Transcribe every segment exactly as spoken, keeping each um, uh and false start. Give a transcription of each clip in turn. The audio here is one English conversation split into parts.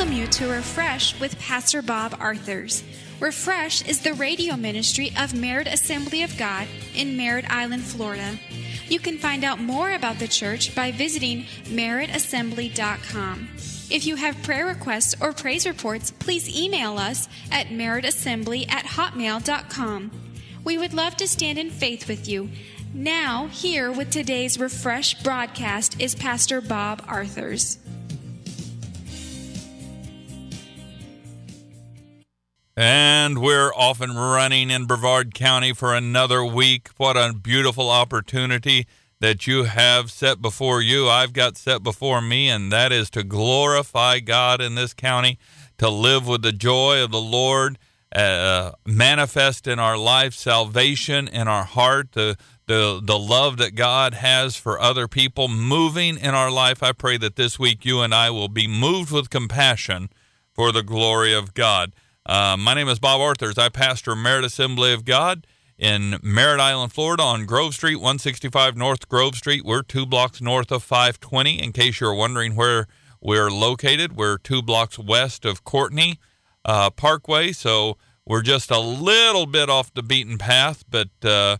welcome you to Refresh with Pastor Bob Arthurs. Refresh is the radio ministry of Merritt Assembly of God in Merritt Island, Florida. You can find out more about the church by visiting merritt assembly dot com. If you have prayer requests or praise reports, please email us at merritt assembly at hotmail dot com. We would love to stand in faith with you. Now, here with today's Refresh broadcast is Pastor Bob Arthurs. And we're off and running in Brevard County for another week. What a beautiful opportunity that you have set before you. I've got set before me, and that is to glorify God in this county, to live with the joy of the Lord, uh, manifest in our life salvation in our heart, the, the, the love that God has for other people moving in our life. I pray that this week you and I will be moved with compassion for the glory of God. Uh, my name is Bob Arthurs. I pastor Merritt Assembly of God in Merritt Island, Florida on Grove Street, one sixty-five North Grove Street. We're two blocks north of five twenty. In case you're wondering where we're located, we're two blocks west of Courtney uh, Parkway. So we're just a little bit off the beaten path, but uh,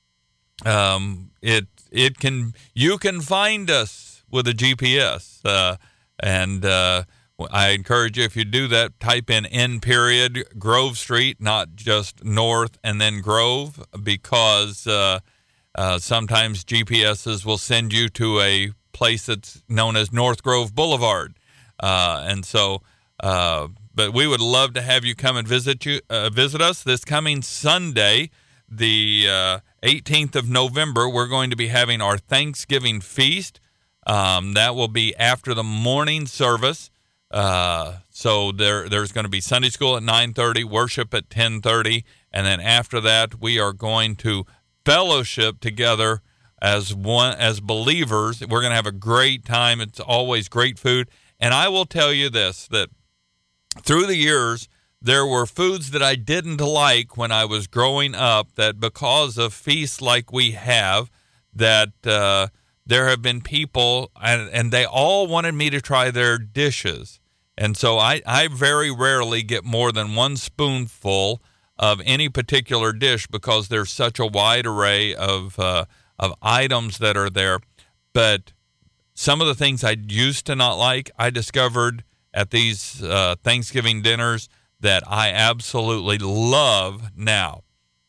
um, it it can you can find us with a G P S. Uh, and uh I encourage you, if you do that, type in N period Grove Street, not just North and then Grove, because uh, uh, sometimes G P S's will send you to a place that's known as North Grove Boulevard. Uh, and so, uh, but we would love to have you come and visit you uh, visit us this coming Sunday, the uh, eighteenth of November. We're going to be having our Thanksgiving feast. Um, that will be after the morning service. Uh, so there, there's going to be Sunday school at nine thirty, worship at ten thirty, and then after that, we are going to fellowship together as one, as believers. We're going to have a great time. It's always great food. And I will tell you this, that through the years, there were foods that I didn't like when I was growing up, that because of feasts like we have, that, uh, there have been people, and, and they all wanted me to try their dishes. And so I, I very rarely get more than one spoonful of any particular dish because there's such a wide array of uh, of items that are there. But some of the things I used to not like, I discovered at these uh, Thanksgiving dinners that I absolutely love now.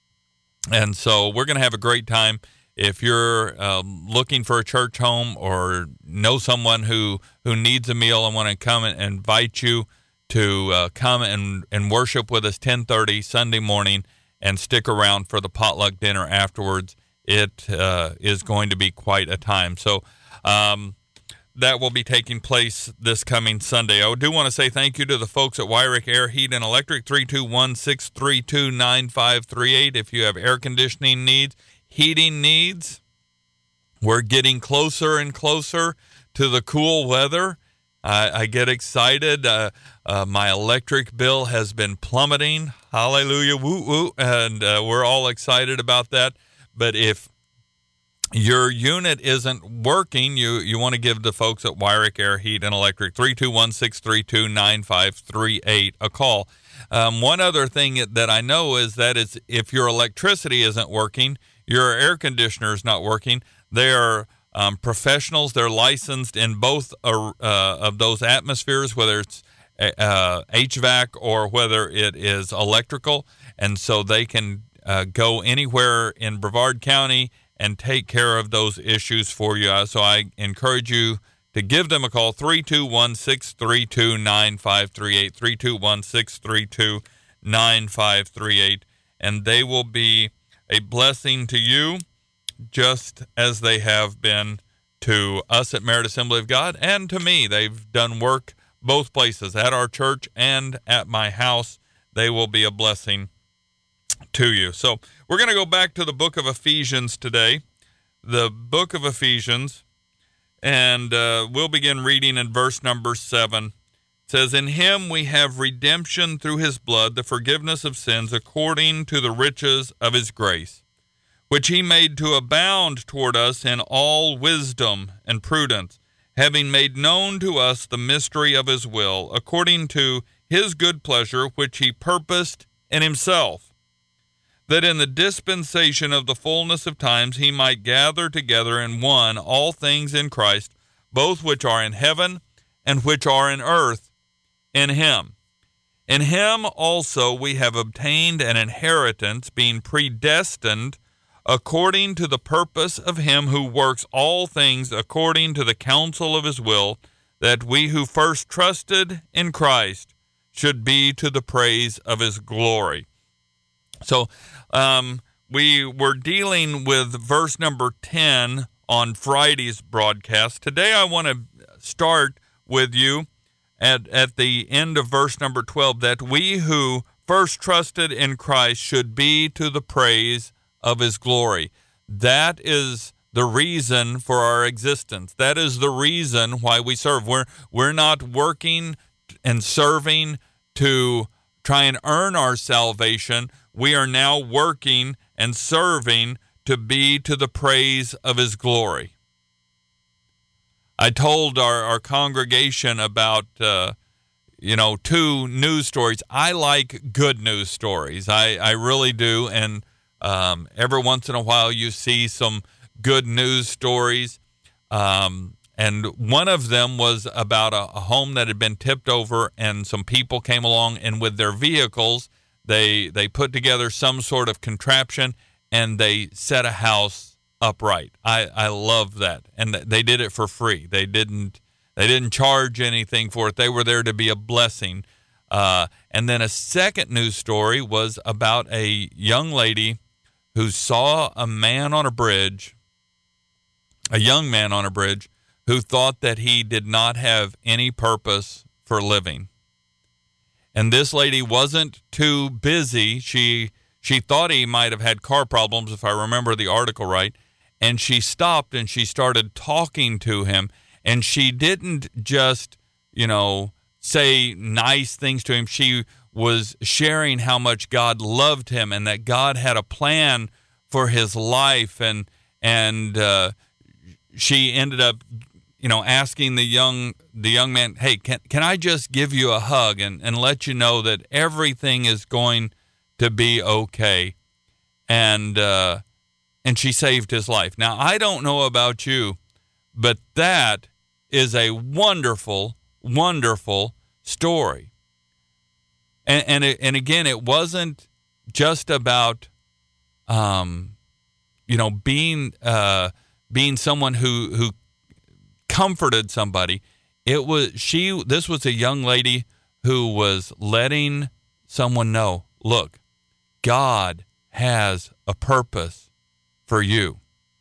And so we're going to have a great time. If you're um, looking for a church home or know someone who, who needs a meal, I want to come and invite you to uh, come and, and worship with us ten thirty Sunday morning and stick around for the potluck dinner afterwards. It uh, is going to be quite a time. So um, that will be taking place this coming Sunday. I do want to say thank you to the folks at Wyrick Air, Heat, and Electric, three two one, six three two, nine five three eight. If you have air conditioning needs, heating needs, we're getting closer and closer to the cool weather. I, I get excited. Uh, uh, my electric bill has been plummeting. Hallelujah, woo woo, and uh, we're all excited about that. But if your unit isn't working, you, you want to give the folks at Wyrick Air, Heat, and Electric, three two one, six three two, nine five three eight, a call. Um, one other thing that I know is that it's, if your electricity isn't working, your air conditioner is not working, they are um, professionals. They're licensed in both uh, uh, of those atmospheres, whether it's uh, H V A C or whether it is electrical. And so they can uh, go anywhere in Brevard County and take care of those issues for you. So I encourage you to give them a call, three two one, six three two, nine five three eight, three two one, six three two, nine five three eight, and they will be a blessing to you just as they have been to us at Merritt Assembly of God and to me. They've done work both places, at our church and at my house. They will be a blessing to you. So we're going to go back to the book of Ephesians today, the book of Ephesians, and uh, we'll begin reading in verse number seven. It says, "In him we have redemption through his blood, the forgiveness of sins, according to the riches of his grace, which he made to abound toward us in all wisdom and prudence, having made known to us the mystery of his will, according to his good pleasure, which he purposed in himself, that in the dispensation of the fullness of times he might gather together in one all things in Christ, both which are in heaven and which are in earth, in him. In him also we have obtained an inheritance, being predestined according to the purpose of him who works all things according to the counsel of his will, that we who first trusted in Christ should be to the praise of his glory. So um, we were dealing with verse number ten on Friday's broadcast. Today I want to start with you at, at the end of verse number twelve, that we who first trusted in Christ should be to the praise of his glory. That is the reason for our existence. That is the reason why we serve. We're, we're not working and serving to try and earn our salvation. We are now working and serving to be to the praise of his glory. I told our, our congregation about, uh, you know, two news stories. I like good news stories. I, I really do. And um, every once in a while you see some good news stories. Um, and one of them was about a, a home that had been tipped over, and some people came along, and with their vehicles, they they put together some sort of contraption, and they set a house upright. I, I love that. And they did it for free. They didn't they didn't charge anything for it. They were there to be a blessing. Uh, and then a second news story was about a young lady who saw a man on a bridge, a young man on a bridge, who thought that he did not have any purpose for living. And this lady wasn't too busy. She she thought he might have had car problems, if I remember the article right. And she stopped and she started talking to him. And she didn't just, you know, say nice things to him. She was sharing how much God loved him and that God had a plan for his life. And and uh, she ended up, you know, asking the young the young man, hey, can can I just give you a hug and, and let you know that everything is going to be okay? And uh, and she saved his life. Now, I don't know about you, but that is a wonderful, wonderful story. And and, it, and again, it wasn't just about, um, you know, being uh, being someone who who comforted somebody. It was she. This was a young lady who was letting someone know, look, God has a purpose for you.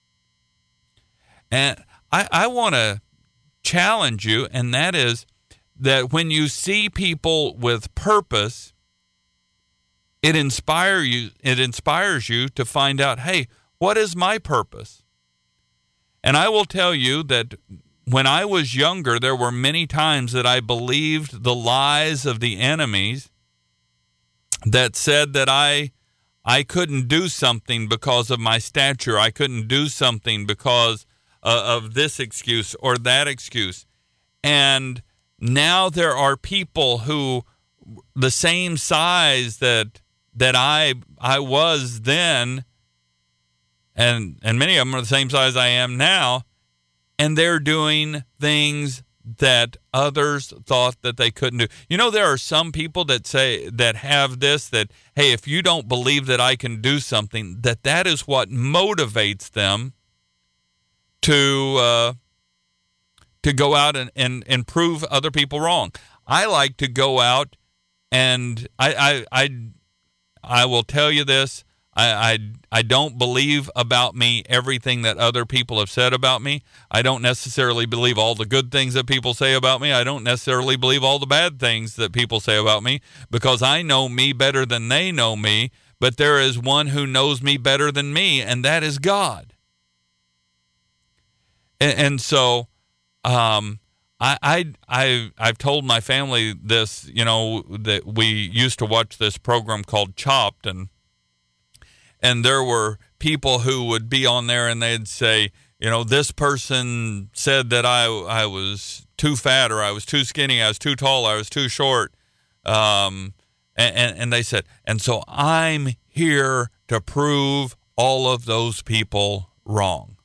And I, I want to challenge you, and that is that when you see people with purpose, it inspire you. It inspires you to find out, hey, what is my purpose? And I will tell you that when I was younger, there were many times that I believed the lies of the enemies that said that I I couldn't do something because of my stature. I couldn't do something because uh, of this excuse or that excuse. And now there are people who, the same size that that I I was then, and and many of them are the same size I am now, and they're doing things that others thought that they couldn't do. You know, there are some people that say, that have this, that, hey, if you don't believe that I can do something, that that is what motivates them to uh, to go out and, and, and prove other people wrong. I like to go out and I I I, I will tell you this, I, I I don't believe about me everything that other people have said about me. I don't necessarily believe all the good things that people say about me. I don't necessarily believe all the bad things that people say about me, because I know me better than they know me. But there is one who knows me better than me, and that is God. And, and so um, I, I, I, I've told my family this, you know, that we used to watch this program called Chopped, and And there were people who would be on there and they'd say, you know, this person said that I I was too fat, or I was too skinny, I was too tall, I was too short. Um, and, and, and they said, and so I'm here to prove all of those people wrong.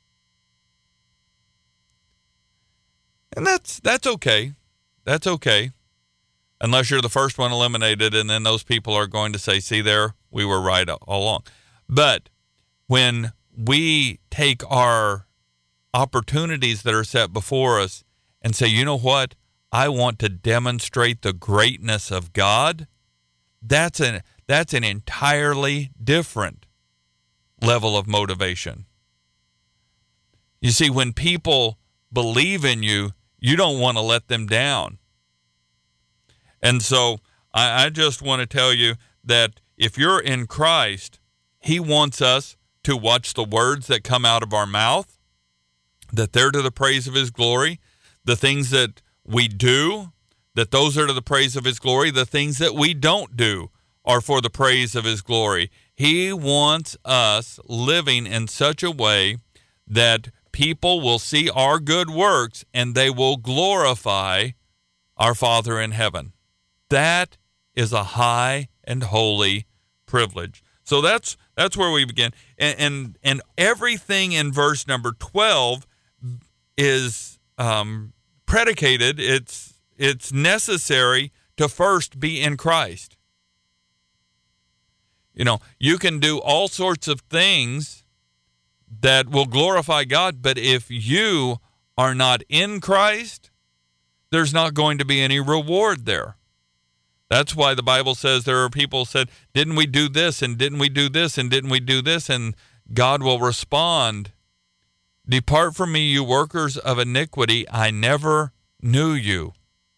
And that's that's okay. That's okay. Unless you're the first one eliminated, and then those people are going to say, see there, we were right all along. But when we take our opportunities that are set before us and say, you know what, I want to demonstrate the greatness of God, that's an, that's an entirely different level of motivation. You see, when people believe in you, you don't want to let them down. And so I, I just want to tell you that if you're in Christ, he wants us to watch the words that come out of our mouth, that they're to the praise of his glory. The things that we do, that those are to the praise of his glory. The things that we don't do are for the praise of his glory. He wants us living in such a way that people will see our good works and they will glorify our Father in heaven. That is a high and holy privilege. So that's that's where we begin. And and, and everything in verse number twelve is um, predicated. It's it's necessary to first be in Christ. You know, you can do all sorts of things that will glorify God, but if you are not in Christ, there's not going to be any reward there. That's why the Bible says there are people said, didn't we do this, and didn't we do this, and didn't we do this? And God will respond, depart from me, you workers of iniquity, I never knew you.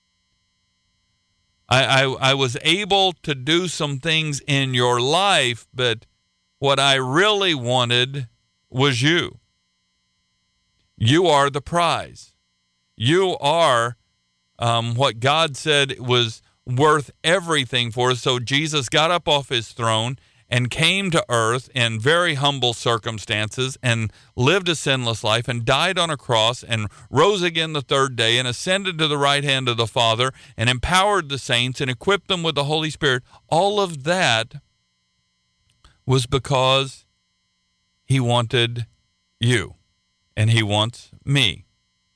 I, I, I was able to do some things in your life, but what I really wanted was you. You are the prize. You are um, what God said was worth everything for us. So Jesus got up off his throne and came to earth in very humble circumstances and lived a sinless life and died on a cross and rose again the third day and ascended to the right hand of the Father and empowered the saints and equipped them with the Holy Spirit. All of that was because he wanted you and he wants me.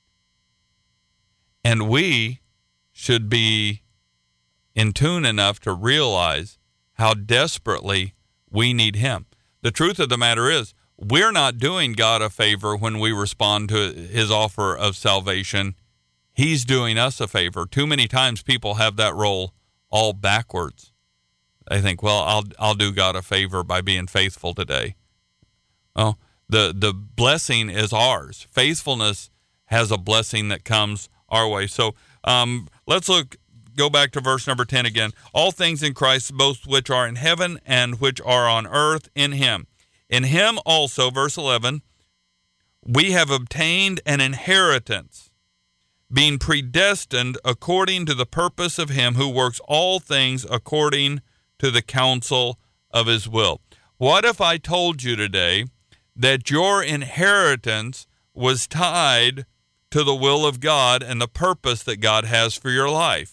And we should be in tune enough to realize how desperately we need him. The truth of the matter is, we're not doing God a favor when we respond to his offer of salvation. He's doing us a favor. Too many times people have that role all backwards. They think, well, I'll I'll do God a favor by being faithful today. Oh, the the blessing is ours. Faithfulness has a blessing that comes our way. So um, let's look. Go back to verse number ten again. All things in Christ, both which are in heaven and which are on earth, in him. In him also, verse eleven, we have obtained an inheritance, being predestined according to the purpose of him who works all things according to the counsel of his will. What if I told you today that your inheritance was tied to the will of God and the purpose that God has for your life?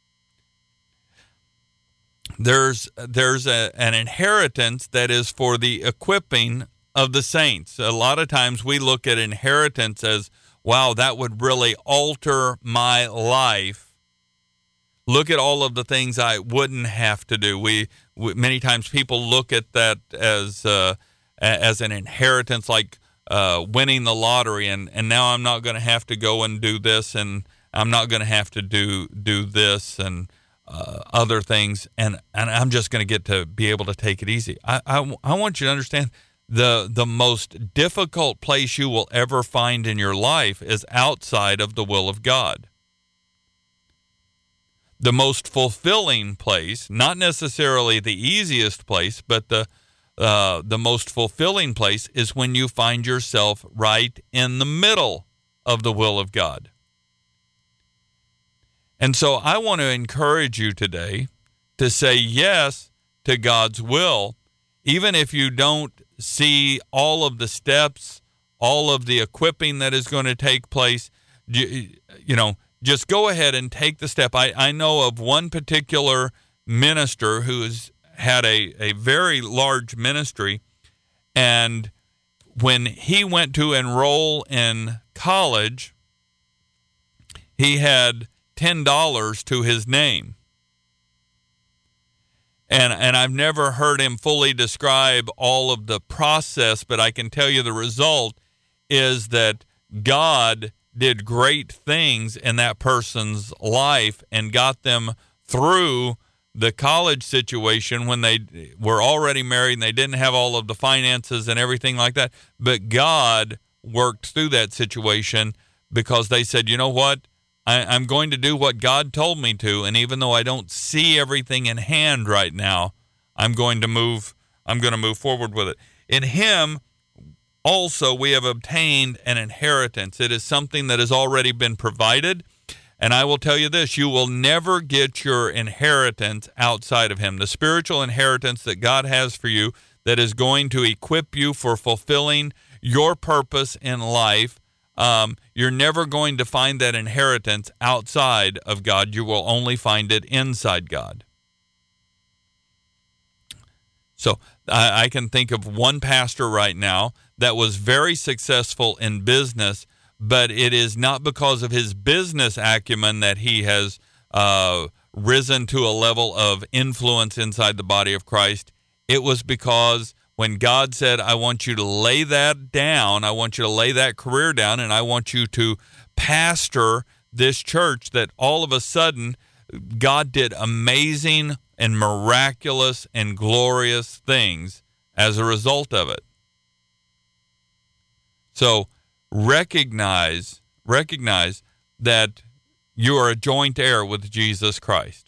There's there's a, an inheritance that is for the equipping of the saints. A lot of times we look at inheritance as, wow, that would really alter my life. Look at all of the things I wouldn't have to do. We, we many times people look at that as uh, as an inheritance, like uh, winning the lottery, and, and now I'm not going to have to go and do this, and I'm not going to have to do do this, and Uh, other things, and, and I'm just going to get to be able to take it easy. I, I, I want you to understand the the most difficult place you will ever find in your life is outside of the will of God. The most fulfilling place, not necessarily the easiest place, but the uh, the most fulfilling place is when you find yourself right in the middle of the will of God. And so I want to encourage you today to say yes to God's will, even if you don't see all of the steps all of the equipping that is going to take place. You, you know, just go ahead and take the step. I, I know of one particular minister who has had a, a very large ministry, and when he went to enroll in college, he had ten dollars to his name. And and I've never heard him fully describe all of the process, but I can tell you the result is that God did great things in that person's life and got them through the college situation when they were already married and they didn't have all of the finances and everything like that. But God worked through that situation because they said, you know what? I, I'm going to do what God told me to. And even though I don't see everything in hand right now, I'm going to move, I'm going to move forward with it. In him, also, we have obtained an inheritance. It is something that has already been provided. And I will tell you this, you will never get your inheritance outside of him. The spiritual inheritance that God has for you that is going to equip you for fulfilling your purpose in life, um, you're never going to find that inheritance outside of God. You will only find it inside God. So I, I can think of one pastor right now that was very successful in business, but it is not because of his business acumen that he has uh, risen to a level of influence inside the body of Christ. It was because when God said, I want you to lay that down, I want you to lay that career down, and I want you to pastor this church, that all of a sudden God did amazing and miraculous and glorious things as a result of it. So recognize, recognize that you are a joint heir with Jesus Christ.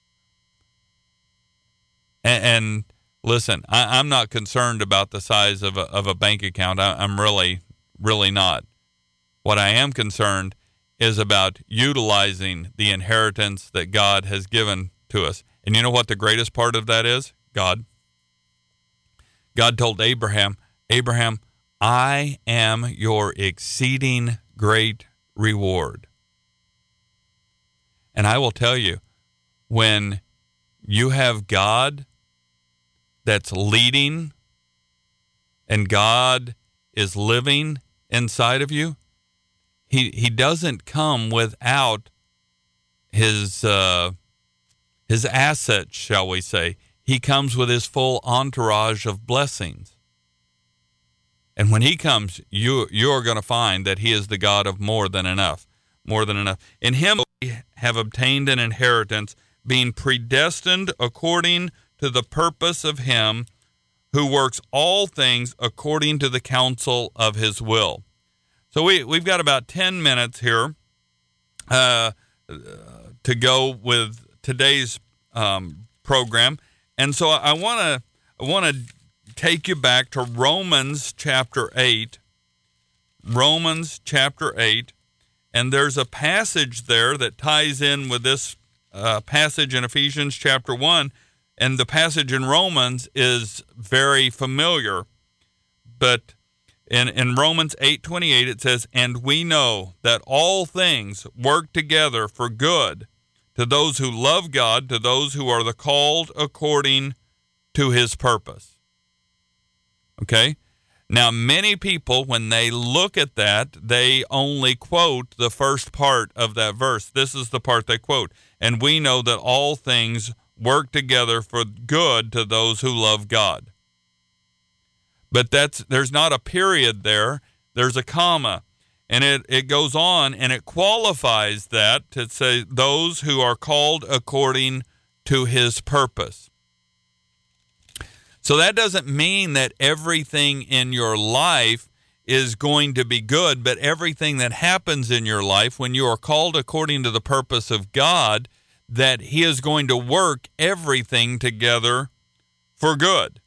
And, and listen, I, I'm not concerned about the size of a, of a bank account. I, I'm really, really not. What I am concerned is about utilizing the inheritance that God has given to us. And you know what the greatest part of that is? God. God told Abraham, Abraham, I am your exceeding great reward. And I will tell you, when you have God that's leading and God is living inside of you, he he doesn't come without his uh, his assets, shall we say. He comes with his full entourage of blessings. And when he comes, you you are going to find that he is the God of more than enough, more than enough. In him we have obtained an inheritance, being predestined according to the purpose of him who works all things according to the counsel of his will. So we, we've got about ten minutes here uh, to go with today's um, program. And so I want to I want to take you back to Romans chapter eight. Romans chapter eight. And there's a passage there that ties in with this uh, passage in Ephesians chapter one. And the passage in Romans is very familiar. But in, in Romans eight twenty-eight, it says, and we know that all things work together for good to those who love God, to those who are the called according to his purpose. Okay? Now, many people, when they look at that, they only quote the first part of that verse. This is the part they quote. And we know that all things work together for good to those who love God. But that's there's not a period there. There's a comma. And it, it goes on and it qualifies that to say those who are called according to his purpose. So that doesn't mean that everything in your life is going to be good, but everything that happens in your life when you are called according to the purpose of God, that he is going to work everything together for good.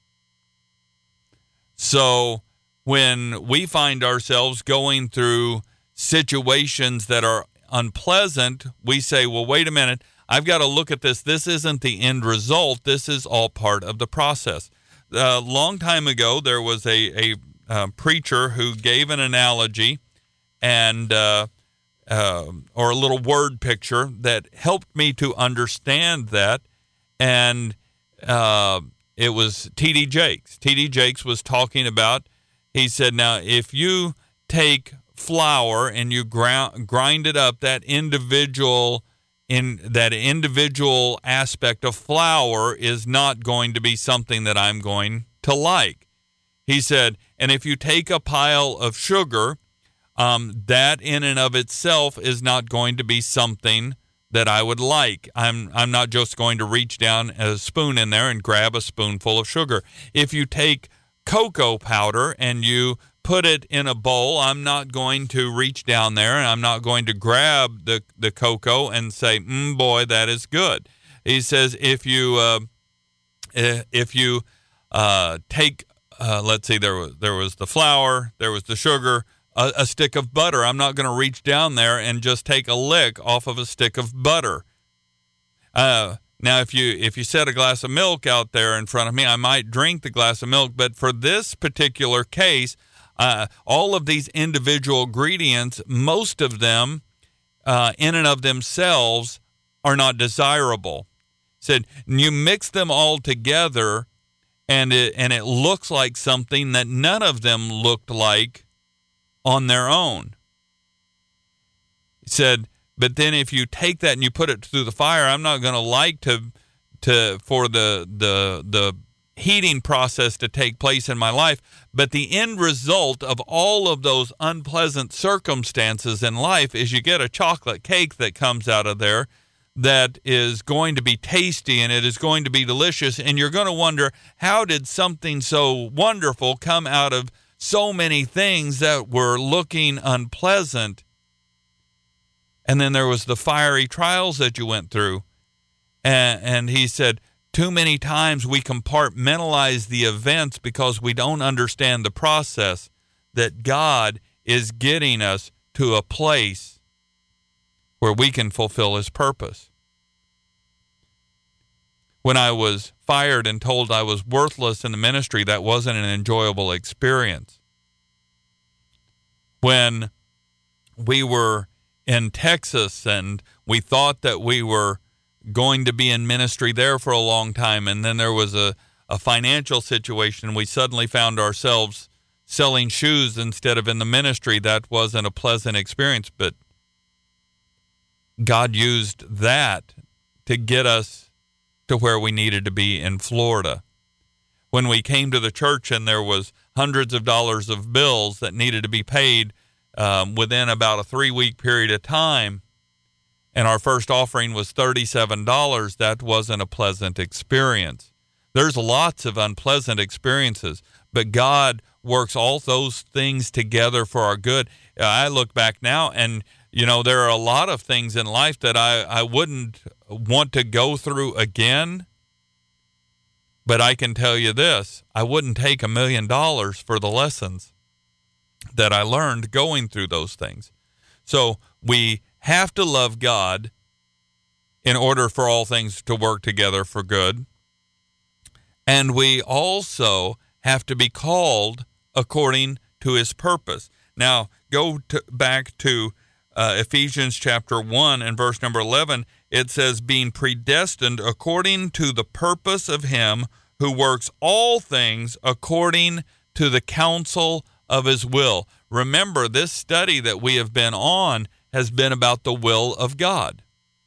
So when we find ourselves going through situations that are unpleasant, we say, well, wait a minute, I've got to look at this. This isn't the end result. This is all part of the process. A long time ago, there was a, a uh, preacher who gave an analogy and uh, uh, or a little word picture that helped me to understand that. And uh, it was T D Jakes. T D Jakes was talking about, he said, now, if you take flour and you ground, grind it up, that individual in that individual aspect of flour is not going to be something that I'm going to like. He said, and if you take a pile of sugar, um, that in and of itself is not going to be something that I would like. I'm I'm not just going to reach down a spoon in there and grab a spoonful of sugar. If you take cocoa powder and you put it in a bowl, I'm not going to reach down there and I'm not going to grab the, the cocoa and say, mm, boy, that is good. He says, if you uh, if you uh, take, uh, let's see, there was, there was the flour, there was the sugar, a, a stick of butter. I'm not going to reach down there and just take a lick off of a stick of butter. Uh, now, if you if you set a glass of milk out there in front of me, I might drink the glass of milk. But for this particular case, uh, all of these individual ingredients, most of them uh, in and of themselves are not desirable. Said you mix them all together, and it and it looks like something that none of them looked like on their own. He said, but then if you take that and you put it through the fire, I'm not going to like to to for the the the heating process to take place in my life, but the end result of all of those unpleasant circumstances in life is you get a chocolate cake that comes out of there that is going to be tasty and it is going to be delicious, and you're going to wonder, how did something so wonderful come out of so many things that were looking unpleasant? And then there was the fiery trials that you went through. And, and he said, too many times we compartmentalize the events because we don't understand the process that God is getting us to a place where we can fulfill his purpose. When I was fired and told I was worthless in the ministry, that wasn't an enjoyable experience. When we were in Texas and we thought that we were going to be in ministry there for a long time, and then there was a, a financial situation, we suddenly found ourselves selling shoes instead of in the ministry. That wasn't a pleasant experience, but God used that to get us to where we needed to be in Florida. When we came to the church and there was hundreds of dollars of bills that needed to be paid um, within about a three-week period of time, and our first offering was thirty-seven dollars, that wasn't a pleasant experience. There's lots of unpleasant experiences, but God works all those things together for our good. I look back now and, you know, there are a lot of things in life that I, I wouldn't want to go through again. But I can tell you this, I wouldn't take a million dollars for the lessons that I learned going through those things. So we have to love God in order for all things to work together for good. And we also have to be called according to his purpose. Now, go to, back to uh, Ephesians chapter one and verse number eleven. It says, being predestined according to the purpose of him who works all things according to the counsel of his will. Remember, this study that we have been on has been about the will of God.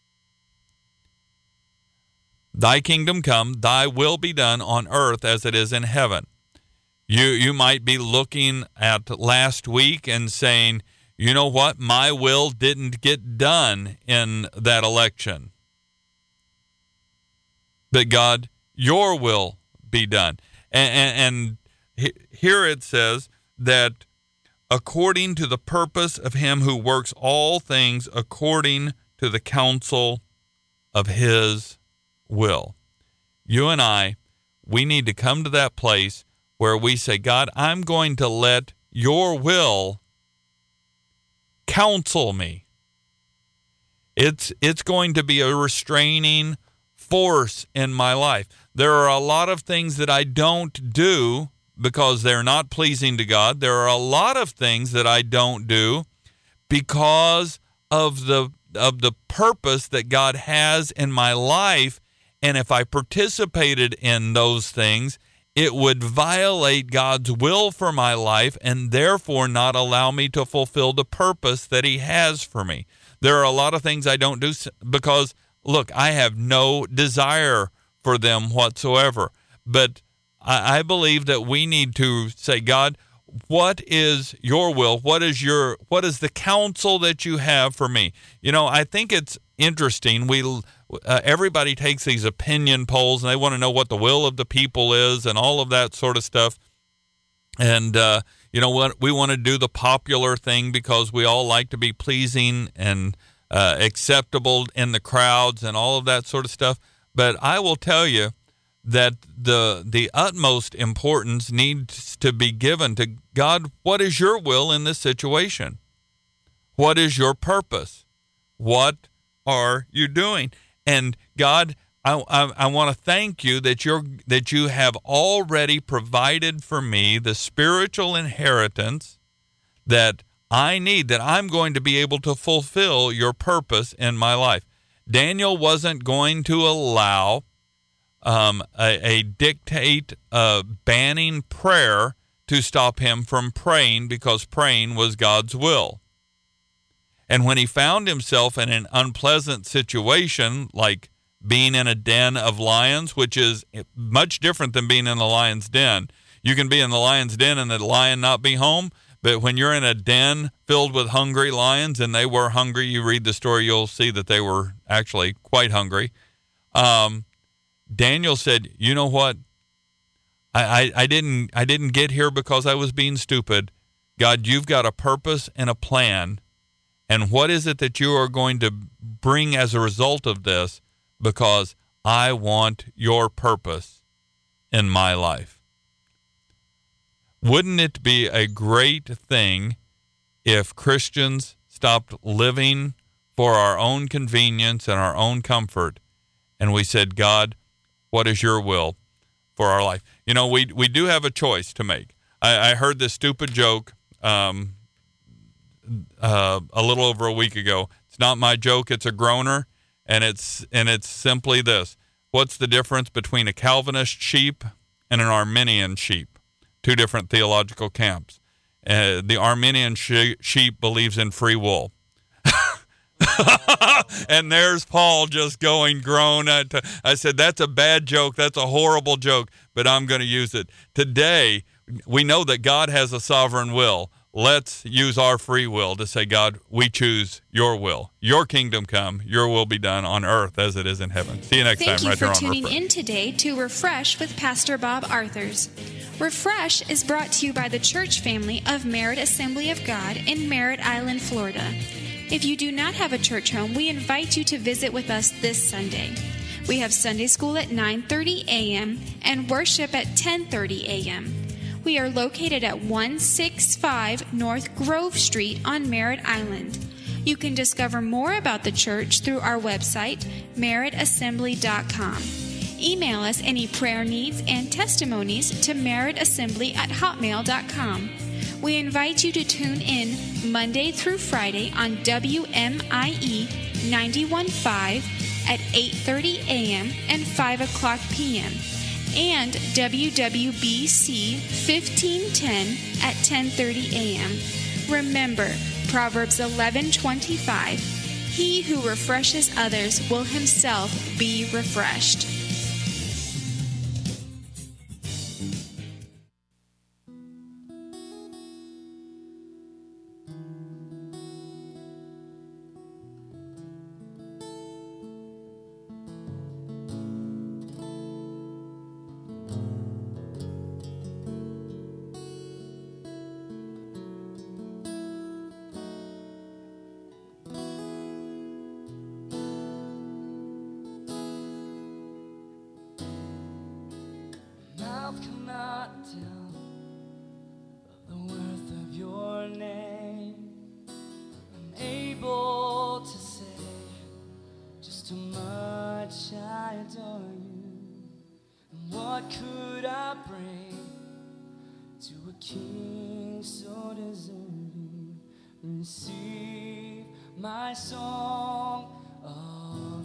Thy kingdom come, thy will be done on earth as it is in heaven. You you might be looking at last week and saying, you know what, my will didn't get done in that election. But God, your will be done. And, and, and here it says that according to the purpose of him who works all things according to the counsel of his will. You and I, we need to come to that place where we say, God, I'm going to let your will counsel me. It's it's going to be a restraining force in my life. There are a lot of things that I don't do because they're not pleasing to God. There are a lot of things that I don't do because of the of the purpose that God has in my life. And if I participated in those things, it would violate God's will for my life and therefore not allow me to fulfill the purpose that he has for me. There are a lot of things I don't do because, look, I have no desire for them whatsoever. But I, I believe that we need to say, God, what is your will? What is your what is the counsel that you have for me? You know, I think it's interesting. We uh, everybody takes these opinion polls and they want to know what the will of the people is and all of that sort of stuff. And uh, you know what? We want to do the popular thing because we all like to be pleasing and uh, acceptable in the crowds and all of that sort of stuff. But I will tell you that the the utmost importance needs to be given to God. What is your will in this situation? What is your purpose? What are you doing? And God, I, I, I want to thank you that you're that you have already provided for me the spiritual inheritance that I need, that I'm going to be able to fulfill your purpose in my life. Daniel wasn't going to allow um, a, a dictate uh, banning prayer to stop him from praying because praying was God's will. And when he found himself in an unpleasant situation, like being in a den of lions, which is much different than being in a lion's den. You can be in the lion's den and the lion not be home, but when you're in a den filled with hungry lions, and they were hungry, you read the story, you'll see that they were actually quite hungry. Um, Daniel said, you know what? I, I, I didn't I didn't get here because I was being stupid. God, you've got a purpose and a plan. And what is it that you are going to bring as a result of this? Because I want your purpose in my life. Wouldn't it be a great thing if Christians stopped living for our own convenience and our own comfort, and we said, God, what is your will for our life? You know, we we do have a choice to make. I, I heard this stupid joke um, uh, a little over a week ago. It's not my joke, it's a groaner. And it's and it's simply this. What's the difference between a Calvinist sheep and an Arminian sheep? Two different theological camps. Uh, the Arminian she- sheep believes in free will. And there's Paul just going groan. At, I said, that's a bad joke. That's a horrible joke, but I'm going to use it. Today, we know that God has a sovereign will. Let's use our free will to say, God, we choose your will. Your kingdom come, your will be done on earth as it is in heaven. See you next Thank time you right for here on tuning Refresh. in today to Refresh with Pastor Bob Arthurs. Refresh is brought to you by the church family of Merritt Assembly of God in Merritt Island, Florida. If you do not have a church home, we invite you to visit with us this Sunday. We have Sunday school at nine thirty a.m. and worship at ten thirty a.m. We are located at one sixty-five North Grove Street on Merritt Island. You can discover more about the church through our website, merritt assembly dot com. Email us any prayer needs and testimonies to merrittassembly at hotmail dot com. We invite you to tune in Monday through Friday on W M I E ninety-one point five at eight thirty a.m. and five o'clock p.m. and W W B C fifteen ten at ten thirty a.m. Remember, Proverbs eleven twenty-five, he who refreshes others will himself be refreshed. Mouth cannot tell the worth of your name. Unable to say just how much I adore you. And what could I bring to a king so deserving. Receive my song of